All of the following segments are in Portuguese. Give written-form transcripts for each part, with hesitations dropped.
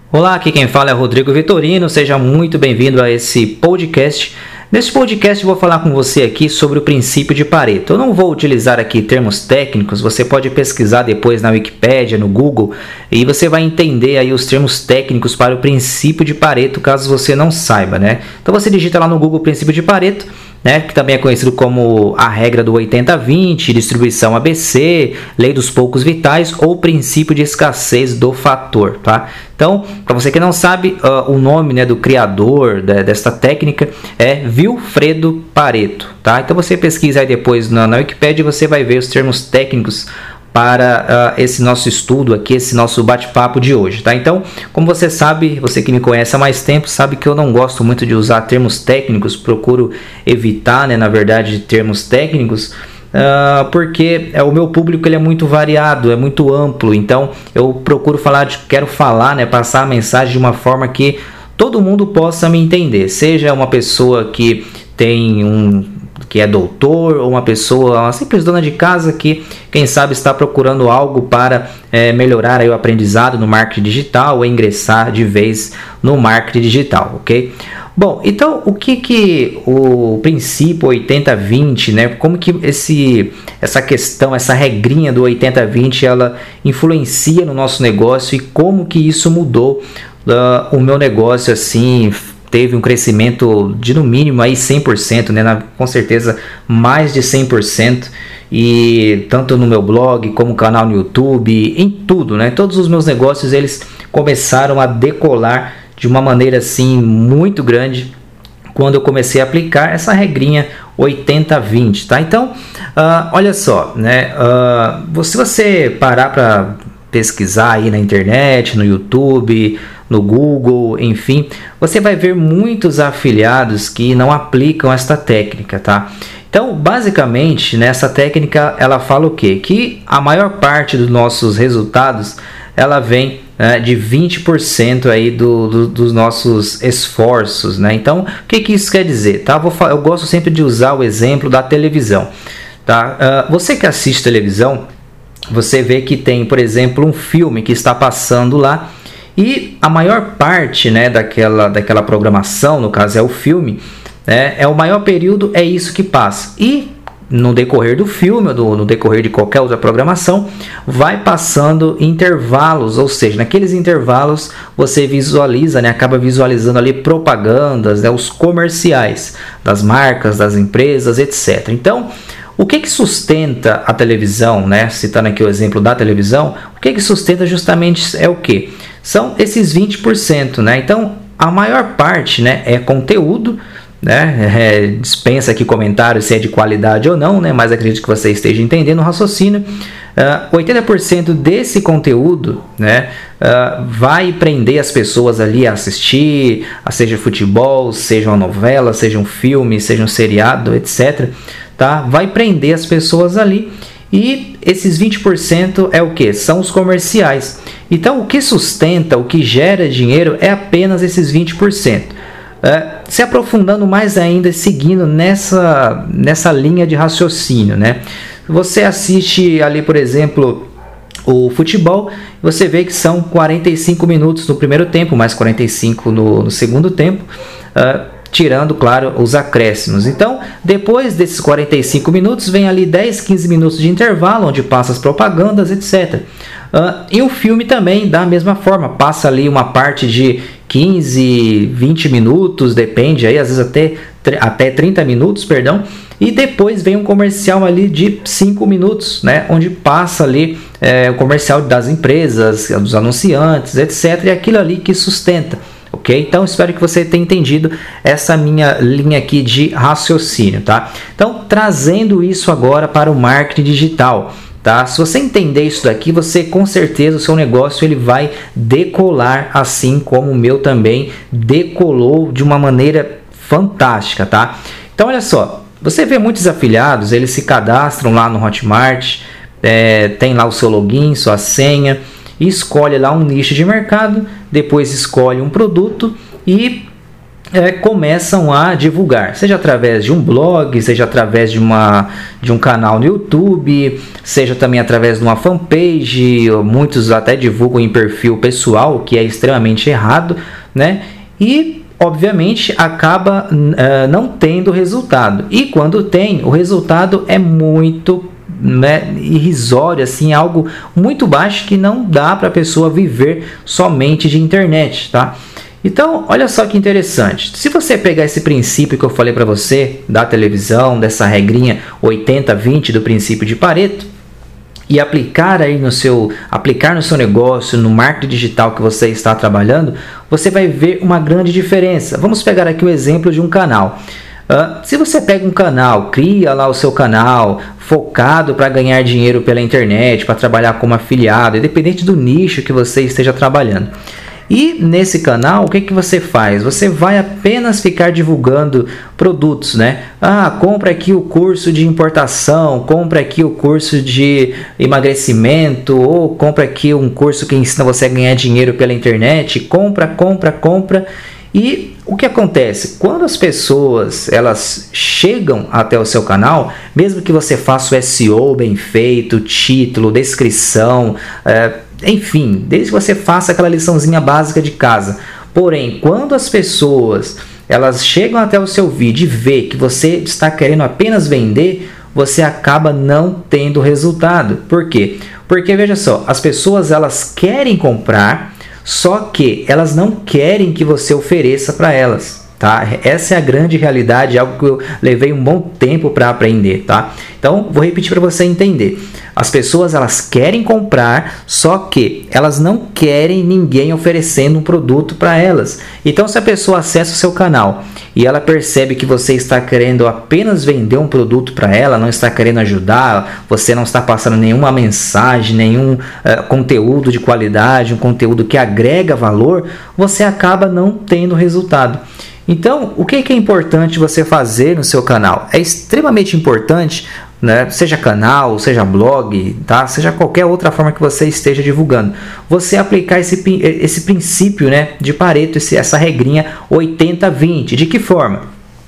Olá, aqui quem fala é Rodrigo Vitorino, seja muito bem-vindo a esse podcast. Nesse podcast eu vou falar com você aqui sobre o princípio de Pareto. Eu não vou utilizar aqui termos técnicos, você pode pesquisar depois na Wikipédia, no Google, e você vai entender aí os termos técnicos para o princípio de Pareto, caso você não saiba, né? Então você digita lá no Google princípio de Pareto, né, que também é conhecido como a regra do 80-20, distribuição ABC, lei dos poucos vitais ou princípio de escassez do fator, tá? Então, para você que não sabe, o nome, né, do criador desta técnica é Vilfredo Pareto, tá? Então você pesquisa aí depois na Wikipédia e você vai ver os termos técnicos para esse nosso estudo aqui, esse nosso bate-papo de hoje, tá? Então, como você sabe, você que me conhece há mais tempo, sabe que eu não gosto muito de usar termos técnicos, procuro evitar, né, na verdade, termos técnicos, porque o meu público ele é muito variado, é muito amplo, então eu procuro quero falar, né, passar a mensagem de uma forma que todo mundo possa me entender, seja uma pessoa que que é doutor, ou uma pessoa, uma simples dona de casa que, quem sabe, está procurando algo para melhorar aí o aprendizado no marketing digital ou ingressar de vez no marketing digital, ok? Bom, então o que o princípio 80-20, né? Como que essa questão, essa regrinha do 80-20, ela influencia no nosso negócio e como que isso mudou o meu negócio, assim, teve um crescimento de no mínimo aí 100%, né? Com certeza mais de 100%, e tanto no meu blog como canal no YouTube, em tudo, né? Todos os meus negócios eles começaram a decolar de uma maneira assim muito grande quando eu comecei a aplicar essa regrinha 80-20, tá? Então, olha só, né? Se você parar para pesquisar aí na internet, no YouTube, no Google, enfim, você vai ver muitos afiliados que não aplicam esta técnica, tá? Então, basicamente, nessa técnica, ela fala o quê? Que a maior parte dos nossos resultados, ela vem, né, de 20% aí dos nossos esforços, né? Então, o que isso quer dizer, tá? Eu gosto sempre de usar o exemplo da televisão, tá? Você que assiste televisão, você vê que tem, por exemplo, um filme que está passando lá, e a maior parte, né, daquela programação, no caso é o filme, né, o maior período é isso que passa. E no decorrer do filme, no decorrer de qualquer outra programação, vai passando intervalos, ou seja, naqueles intervalos você visualiza, né, acaba visualizando ali propagandas, né, os comerciais das marcas, das empresas, etc. Então, o que sustenta a televisão, né? Citando aqui o exemplo da televisão, o que sustenta justamente é o que? São esses 20%, né? Então, a maior parte, né, é conteúdo, né? Dispensa aqui comentários se é de qualidade ou não, né? Mas acredito que você esteja entendendo o raciocínio. 80% desse conteúdo, né, vai prender as pessoas ali a assistir, seja futebol, seja uma novela, seja um filme, seja um seriado, etc., tá? Vai prender as pessoas ali, e esses 20% é o que? São os comerciais. Então, o que sustenta, o que gera dinheiro é apenas esses 20%. Se aprofundando mais ainda, seguindo nessa linha de raciocínio, né? Você assiste ali, por exemplo, o futebol, você vê que são 45 minutos no primeiro tempo, mais 45 no segundo tempo, tirando, claro, os acréscimos. Então, depois desses 45 minutos, vem ali 10, 15 minutos de intervalo, onde passa as propagandas, etc. E o filme também, da mesma forma, passa ali uma parte de 15, 20 minutos, depende, aí, às vezes até 30 minutos, perdão, e depois vem um comercial ali de 5 minutos, né, onde passa ali o comercial das empresas, dos anunciantes, etc. E aquilo ali que sustenta. Ok? Então, espero que você tenha entendido essa minha linha aqui de raciocínio, tá? Então, trazendo isso agora para o marketing digital, tá? Se você entender isso daqui, você com certeza o seu negócio ele vai decolar, assim como o meu também decolou de uma maneira fantástica, tá? Então, olha só, você vê muitos afiliados, eles se cadastram lá no Hotmart, tem lá o seu login, sua senha, e escolhe lá um nicho de mercado, depois escolhe um produto e começam a divulgar, seja através de um blog, seja através de um canal no YouTube, seja também através de uma fanpage. Muitos até divulgam em perfil pessoal, o que é extremamente errado, né? E obviamente acaba não tendo resultado, e quando tem, o resultado é muito, né, irrisório, assim, algo muito baixo, que não dá para a pessoa viver somente de internet, tá? Então, olha só que interessante. Se você pegar esse princípio que eu falei para você da televisão, dessa regrinha 80-20 do princípio de Pareto, e aplicar no seu negócio, no marketing digital que você está trabalhando, você vai ver uma grande diferença. Vamos pegar aqui o exemplo de um canal. Se você pega um canal, cria lá o seu canal focado para ganhar dinheiro pela internet, para trabalhar como afiliado, independente do nicho que você esteja trabalhando. E nesse canal, o que você faz? Você vai apenas ficar divulgando produtos, né? Compra aqui o curso de importação, compra aqui o curso de emagrecimento, ou compra aqui um curso que ensina você a ganhar dinheiro pela internet. Compra. E o que acontece? Quando as pessoas elas chegam até o seu canal, mesmo que você faça o SEO bem feito, título, descrição, enfim, desde que você faça aquela liçãozinha básica de casa. Porém, quando as pessoas elas chegam até o seu vídeo e vê que você está querendo apenas vender, você acaba não tendo resultado. Por quê? Porque veja só, as pessoas elas querem comprar, só que elas não querem que você ofereça para elas, tá? Essa é a grande realidade, algo que eu levei um bom tempo para aprender, tá? Então, vou repetir para você entender. As pessoas elas querem comprar, só que elas não querem ninguém oferecendo um produto para elas. Então, se a pessoa acessa o seu canal e ela percebe que você está querendo apenas vender um produto para ela, não está querendo ajudar, você não está passando nenhuma mensagem, nenhum conteúdo de qualidade, um conteúdo que agrega valor, você acaba não tendo resultado. Então, o que é importante você fazer no seu canal? É extremamente importante, né? Seja canal, seja blog, tá? Seja qualquer outra forma que você esteja divulgando, você aplicar esse princípio, né, de Pareto, essa regrinha 80-20. De que forma?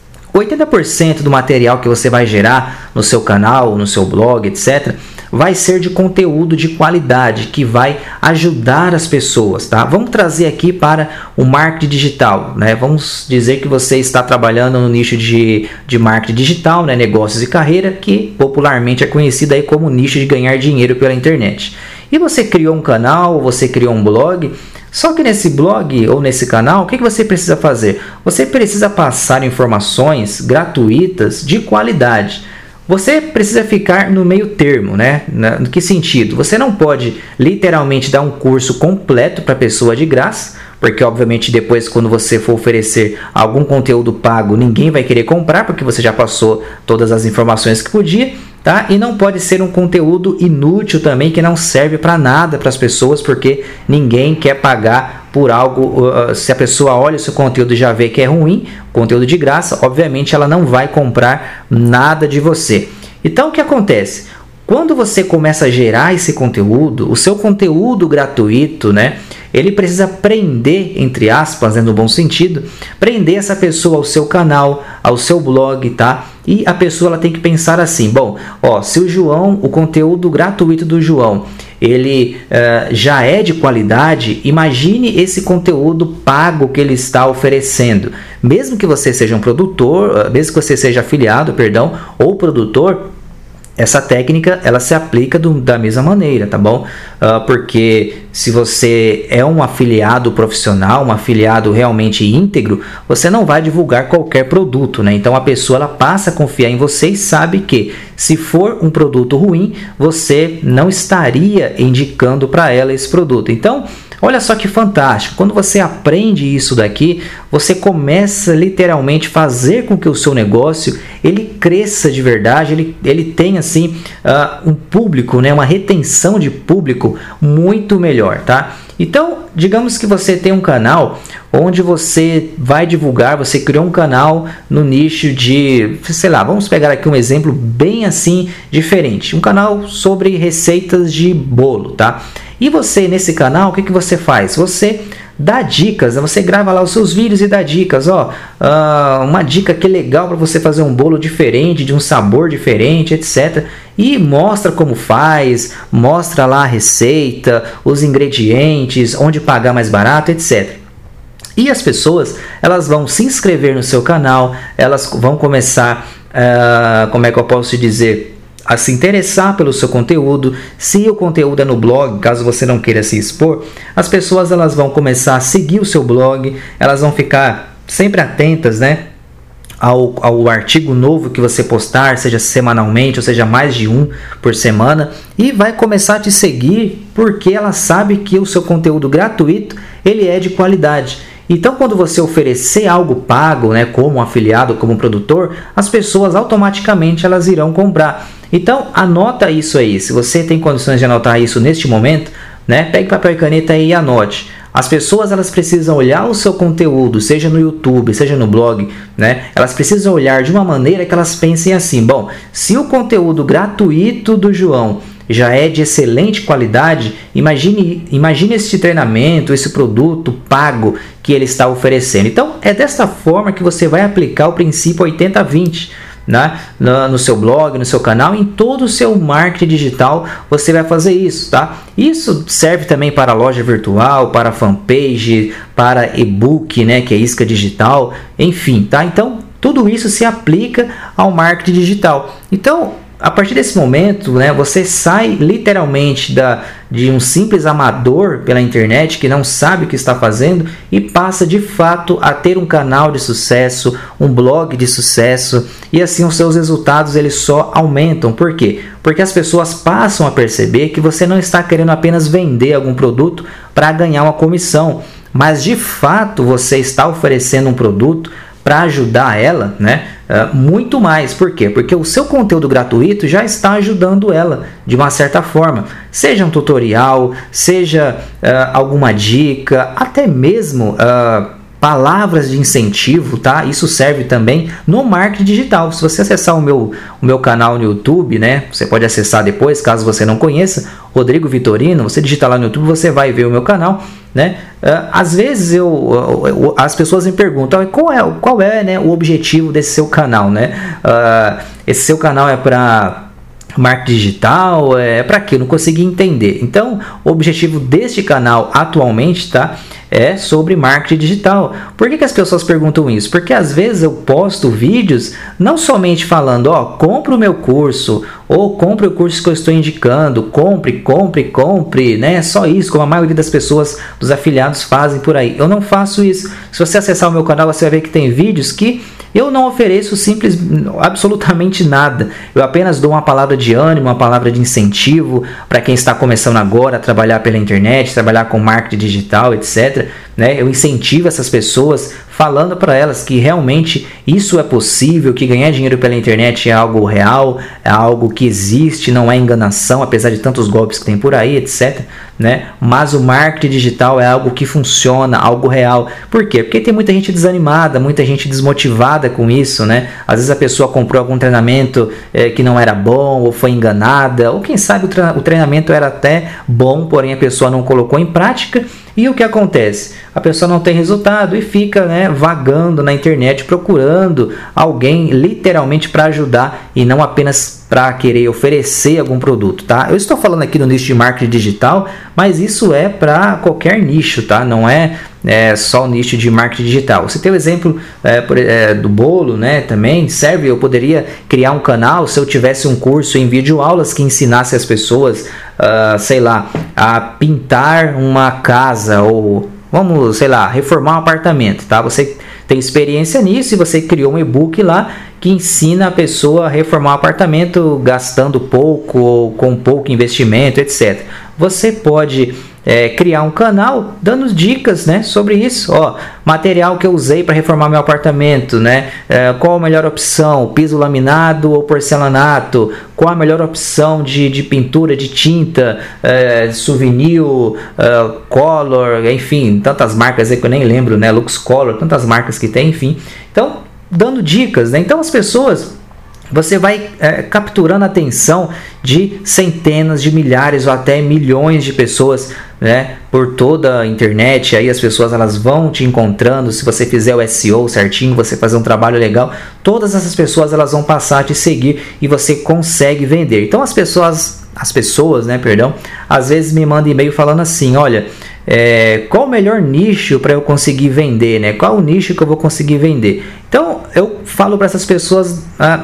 80% do material que você vai gerar no seu canal, no seu blog, etc., vai ser de conteúdo de qualidade, que vai ajudar as pessoas, tá? Vamos trazer aqui para o marketing digital, né? Vamos dizer que você está trabalhando no nicho de marketing digital, né? Negócios e carreira, que popularmente é conhecido aí como nicho de ganhar dinheiro pela internet. E você criou um canal, você criou um blog, só que nesse blog ou nesse canal, o que você precisa fazer? Você precisa passar informações gratuitas de qualidade. Você precisa ficar no meio termo, né? No que sentido? Você não pode literalmente dar um curso completo para a pessoa de graça, porque obviamente depois, quando você for oferecer algum conteúdo pago, ninguém vai querer comprar, porque você já passou todas as informações que podia, tá? E não pode ser um conteúdo inútil também, que não serve para nada para as pessoas, porque ninguém quer pagar por algo. Se a pessoa olha o seu conteúdo e já vê que é ruim, conteúdo de graça, obviamente ela não vai comprar nada de você. Então, o que acontece? Quando você começa a gerar esse conteúdo, o seu conteúdo gratuito, né, ele precisa prender, entre aspas, né, no bom sentido, prender essa pessoa ao seu canal, ao seu blog, tá? E a pessoa ela tem que pensar assim, bom, se o João, o conteúdo gratuito do João, ele já é de qualidade, imagine esse conteúdo pago que ele está oferecendo. Mesmo que você seja um produtor, mesmo que você seja afiliado, ou produtor, essa técnica ela se aplica da mesma maneira, tá bom? Porque se você é um afiliado profissional, um afiliado realmente íntegro, você não vai divulgar qualquer produto, né? Então a pessoa ela passa a confiar em você e sabe que se for um produto ruim, você não estaria indicando para ela esse produto. Então, olha só que fantástico, quando você aprende isso daqui, você começa literalmente a fazer com que o seu negócio ele cresça de verdade, ele tenha assim um público, né, uma retenção de público muito melhor, tá? Então, digamos que você tem um canal onde você vai divulgar, você criou um canal no nicho de, sei lá, vamos pegar aqui um exemplo bem assim diferente, um canal sobre receitas de bolo, tá? E você nesse canal, o que você faz? Você dá dicas, você grava lá os seus vídeos e dá dicas, uma dica que legal para você fazer um bolo diferente, de um sabor diferente, etc. E mostra como faz, mostra lá a receita, os ingredientes, onde pagar mais barato, etc. E as pessoas, elas vão se inscrever no seu canal, elas vão começar, como é que eu posso dizer, a se interessar pelo seu conteúdo. Se o conteúdo é no blog, caso você não queira se expor, as pessoas elas vão começar a seguir o seu blog, elas vão ficar sempre atentas, né, ao artigo novo que você postar, seja semanalmente ou seja mais de um por semana, e vai começar a te seguir porque ela sabe que o seu conteúdo gratuito ele é de qualidade. Então, quando você oferecer algo pago, né, como um afiliado, como um produtor, as pessoas automaticamente elas irão comprar. Então, anota isso aí. Se você tem condições de anotar isso neste momento, né, pegue papel e caneta aí e anote. As pessoas elas precisam olhar o seu conteúdo, seja no YouTube, seja no blog, né? Elas precisam olhar de uma maneira que elas pensem assim: bom, se o conteúdo gratuito do João já é de excelente qualidade, imagine esse treinamento, esse produto pago que ele está oferecendo. Então, é desta forma que você vai aplicar o princípio 80-20. Né? No seu blog, no seu canal, em todo o seu marketing digital, você vai fazer isso, tá? Isso serve também para loja virtual, para fanpage, para e-book, né, que é isca digital, enfim, tá? Então, tudo isso se aplica ao marketing digital. Então, a partir desse momento, né, você sai literalmente de um simples amador pela internet que não sabe o que está fazendo e passa de fato a ter um canal de sucesso, um blog de sucesso, e assim os seus resultados eles só aumentam. Por quê? Porque as pessoas passam a perceber que você não está querendo apenas vender algum produto para ganhar uma comissão, mas de fato você está oferecendo um produto para ajudar ela, né? Muito mais. Por quê? Porque o seu conteúdo gratuito já está ajudando ela de uma certa forma. Seja um tutorial, seja alguma dica, até mesmo palavras de incentivo, tá? Isso serve também no marketing digital. Se você acessar o meu canal no YouTube, né? Você pode acessar depois, caso você não conheça, Rodrigo Vitorino. Você digita lá no YouTube, você vai ver o meu canal, né? Às vezes as pessoas me perguntam qual é, né, o objetivo desse seu canal, né? Esse seu canal é para marketing digital, é para quê? Eu não consegui entender. Então, o objetivo deste canal atualmente, tá? É sobre marketing digital. Por que as pessoas perguntam isso? Porque às vezes eu posto vídeos não somente falando, compre o meu curso, ou compre o curso que eu estou indicando, compre, né? Só isso, como a maioria das pessoas, dos afiliados fazem por aí. Eu não faço isso. Se você acessar o meu canal, você vai ver que tem vídeos que eu não ofereço absolutamente nada. Eu apenas dou uma palavra de ânimo, uma palavra de incentivo para quem está começando agora a trabalhar pela internet, trabalhar com marketing digital, etc. Né? Eu incentivo essas pessoas falando para elas que realmente isso é possível, que ganhar dinheiro pela internet é algo real, é algo que existe, não é enganação, apesar de tantos golpes que tem por aí, etc. Né? Mas o marketing digital é algo que funciona, algo real. Por quê? Porque tem muita gente desanimada, muita gente desmotivada com isso, né? Às vezes a pessoa comprou algum treinamento que não era bom, ou foi enganada, ou quem sabe o treinamento era até bom, porém a pessoa não colocou em prática. E o que acontece? A pessoa não tem resultado e fica, né, vagando na internet procurando alguém literalmente para ajudar e não apenas para querer oferecer algum produto, tá? Eu estou falando aqui no nicho de marketing digital, mas isso é para qualquer nicho, tá? Não é só o nicho de marketing digital. Você tem o exemplo do bolo, né? Também serve. Eu poderia criar um canal se eu tivesse um curso em videoaulas que ensinasse as pessoas, sei lá, a pintar uma casa ou vamos, sei lá, reformar um apartamento, tá? Você tem experiência nisso e você criou um e-book lá que ensina a pessoa a reformar um apartamento gastando pouco ou com pouco investimento, etc. Você pode criar um canal dando dicas, né, sobre isso. Material que eu usei para reformar meu apartamento, né? Qual a melhor opção, piso laminado ou porcelanato? Qual a melhor opção de pintura, de tinta, souvenir, color, enfim, tantas marcas aí que eu nem lembro, né? Lux Color, tantas marcas que tem, enfim. Então, dando dicas, né? Então as pessoas você vai capturando a atenção de centenas de milhares ou até milhões de pessoas, né, por toda a internet. Aí as pessoas elas vão te encontrando. Se você fizer o SEO certinho, você fazer um trabalho legal, todas essas pessoas elas vão passar a te seguir e você consegue vender. Então as pessoas, né, às vezes me mandam e-mail falando assim: olha, qual o melhor nicho para eu conseguir vender, né? Qual o nicho que eu vou conseguir vender? Então eu falo para essas pessoas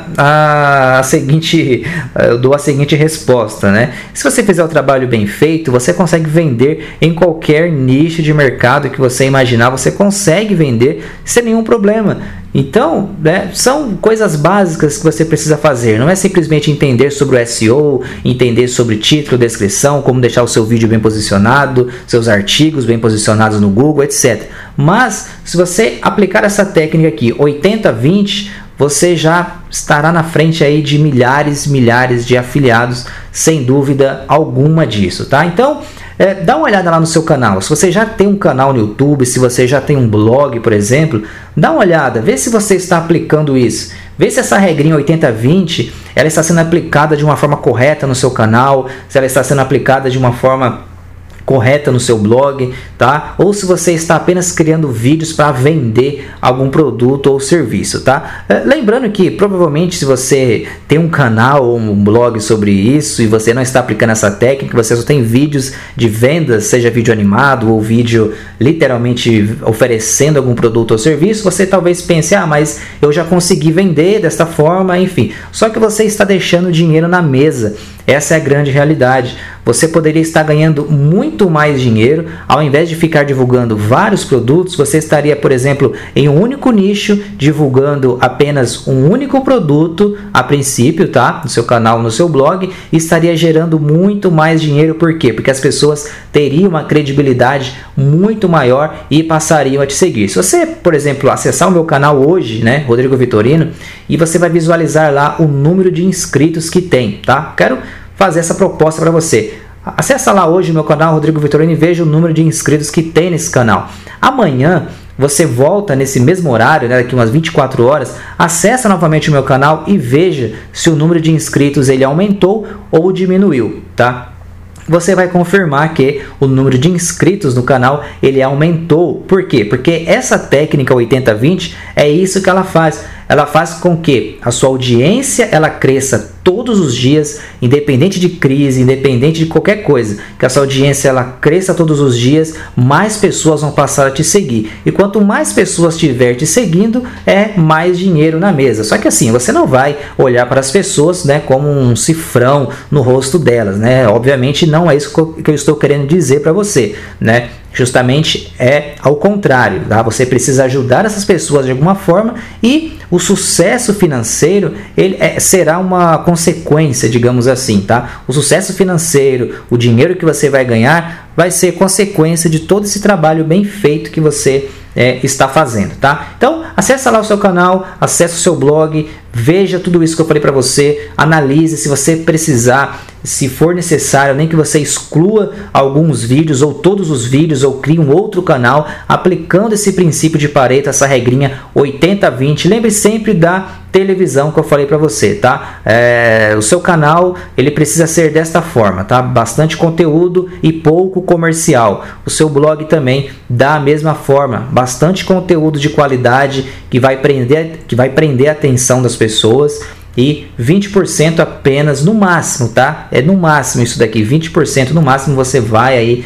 eu dou a seguinte resposta, né? Se você fizer o trabalho bem feito, você consegue vender em qualquer nicho de mercado que você imaginar, você consegue vender sem nenhum problema. Então, né, são coisas básicas que você precisa fazer. Não é simplesmente entender sobre o SEO, entender sobre título, descrição, como deixar o seu vídeo bem posicionado, seus artigos bem posicionados no Google, etc. Mas, se você aplicar essa técnica aqui, 80-20, você já estará na frente aí de milhares de afiliados, sem dúvida alguma disso, tá? Então, dá uma olhada lá no seu canal. Se você já tem um canal no YouTube, se você já tem um blog, por exemplo, dá uma olhada, vê se você está aplicando isso. Vê se essa regrinha 80-20 ela está sendo aplicada de uma forma correta no seu canal, se ela está sendo aplicada de uma forma correta no seu blog, tá? Ou se você está apenas criando vídeos para vender algum produto ou serviço, tá? Lembrando que provavelmente se você tem um canal ou um blog sobre isso e você não está aplicando essa técnica, você só tem vídeos de vendas, seja vídeo animado ou vídeo literalmente oferecendo algum produto ou serviço, você talvez pense: mas eu já consegui vender desta forma, enfim. Só que você está deixando dinheiro na mesa. Essa é a grande realidade. Você poderia estar ganhando muito mais dinheiro ao invés de ficar divulgando vários produtos. Você estaria, por exemplo, em um único nicho, divulgando apenas um único produto a princípio, tá? No seu canal, no seu blog, e estaria gerando muito mais dinheiro. Por quê? Porque as pessoas teriam uma credibilidade muito maior e passariam a te seguir. Se você, por exemplo, acessar o meu canal hoje, né, Rodrigo Vitorino, e você vai visualizar lá o número de inscritos que tem, tá? Quero fazer essa proposta para você. Acessa lá hoje o meu canal Rodrigo Vitorino e veja o número de inscritos que tem nesse canal. Amanhã você volta nesse mesmo horário, né, daqui umas 24 horas, acessa novamente o meu canal e veja se o número de inscritos ele aumentou ou diminuiu, tá? Você vai confirmar que o número de inscritos no canal ele aumentou. Por quê? Porque essa técnica 80-20 é isso que ela faz. Ela faz com que a sua audiência ela cresça todos os dias, independente de crise, independente de qualquer coisa. Que a sua audiência ela cresça todos os dias, mais pessoas vão passar a te seguir. E quanto mais pessoas estiver te seguindo, mais dinheiro na mesa. Só que assim, você não vai olhar para as pessoas, né, como um cifrão no rosto delas, né? Obviamente não é isso que eu estou querendo dizer para você, né? Justamente é ao contrário, tá? Você precisa ajudar essas pessoas de alguma forma e o sucesso financeiro ele será uma consequência, digamos assim, tá? O sucesso financeiro, o dinheiro que você vai ganhar vai ser consequência de todo esse trabalho bem feito que você está fazendo, tá? Então, acessa lá o seu canal, acessa o seu blog, veja tudo isso que eu falei para você, analise se você precisar, se for necessário, nem que você exclua alguns vídeos ou todos os vídeos ou crie um outro canal aplicando esse princípio de Pareto, essa regrinha 80-20. Lembre sempre da televisão que eu falei para você, tá? O seu canal ele precisa ser desta forma, tá? Bastante conteúdo e pouco comercial. O seu blog também da mesma forma, bastante conteúdo de qualidade que vai prender a atenção das pessoas e 20% apenas no máximo, tá? É no máximo isso daqui, 20% no máximo você vai aí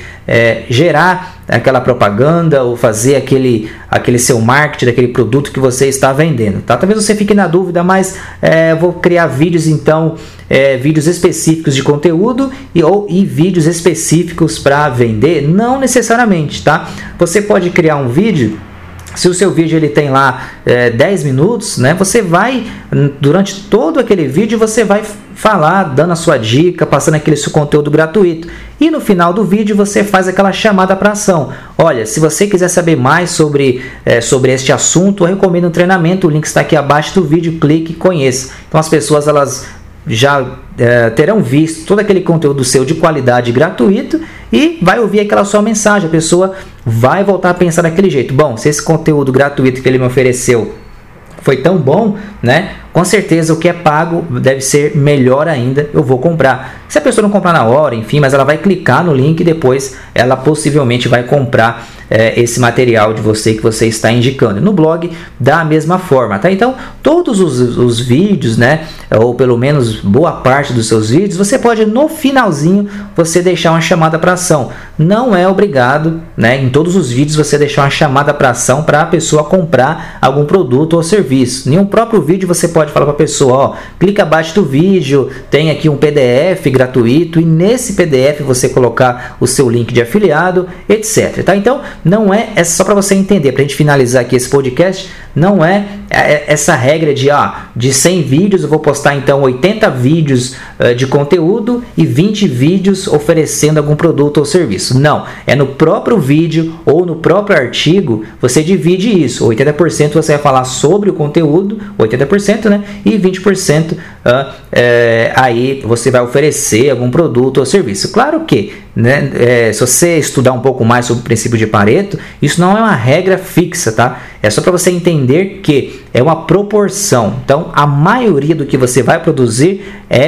gerar aquela propaganda ou fazer aquele seu marketing daquele produto que você está vendendo, tá? Talvez você fique na dúvida, mas vou criar vídeos então, vídeos específicos de conteúdo e vídeos específicos para vender? Não necessariamente, tá? Você pode criar um vídeo. Se o seu vídeo ele tem lá 10 minutos, né, você vai, durante todo aquele vídeo, você vai falar, dando a sua dica, passando aquele seu conteúdo gratuito. E no final do vídeo você faz aquela chamada para ação. Olha, se você quiser saber mais sobre este assunto, eu recomendo um treinamento, o link está aqui abaixo do vídeo, clique e conheça. Então as pessoas elas já terão visto todo aquele conteúdo seu de qualidade gratuito e vai ouvir aquela sua mensagem. A pessoa vai voltar a pensar daquele jeito. Bom, se esse conteúdo gratuito que ele me ofereceu foi tão bom, né? com certeza o que é pago deve ser melhor ainda, eu vou comprar. Se a pessoa não comprar na hora, enfim, mas ela vai clicar no link e depois ela possivelmente vai comprar esse material de você que você está indicando. No blog, da mesma forma, tá? Então, todos os vídeos, né, ou pelo menos boa parte dos seus vídeos, você pode no finalzinho você deixar uma chamada para ação. Não é obrigado, né, em todos os vídeos você deixar uma chamada para ação para a pessoa comprar algum produto ou serviço. Em um próprio vídeo você pode falar para a pessoa, ó, clica abaixo do vídeo, tem aqui um PDF gratuito e nesse PDF você colocar o seu link de afiliado, etc. Tá? Então, não é só para você entender, para a gente finalizar aqui esse podcast, não é essa regra de 100 vídeos, eu vou postar então 80 vídeos de conteúdo e 20 vídeos oferecendo algum produto ou serviço. Não, é no próprio vídeo ou no próprio artigo, você divide isso. 80% você vai falar sobre o conteúdo, 80%, né? E 20% aí você vai oferecer algum produto ou serviço. Claro que, né, se você estudar um pouco mais sobre o princípio de Pareto, isso não é uma regra fixa, tá? É só para você entender que é uma proporção. Então, a maioria do que você vai produzir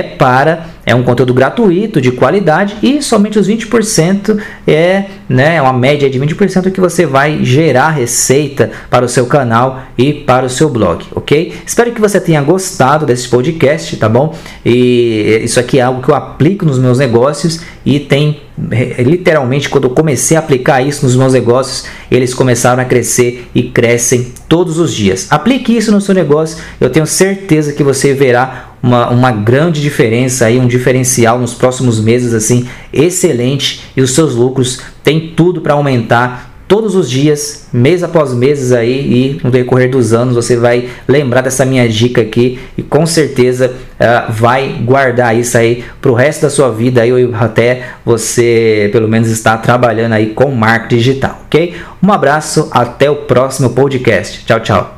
é um conteúdo gratuito, de qualidade, e somente os 20% né, uma média de 20% que você vai gerar receita para o seu canal e para o seu blog, ok? Espero que você tenha gostado desse podcast, tá bom? E isso aqui é algo que eu aplico nos meus negócios e tem, literalmente, quando eu comecei a aplicar isso nos meus negócios, eles começaram a crescer e crescem todos os dias. Aplique isso no seu negócio, eu tenho certeza que você verá uma grande diferença aí, um diferencial nos próximos meses, assim, excelente, e os seus lucros têm tudo para aumentar todos os dias, mês após mês aí, e no decorrer dos anos você vai lembrar dessa minha dica aqui e com certeza vai guardar isso aí para o resto da sua vida aí, ou até você pelo menos estar trabalhando aí com marketing digital, ok? Um abraço, até o próximo podcast. Tchau, tchau.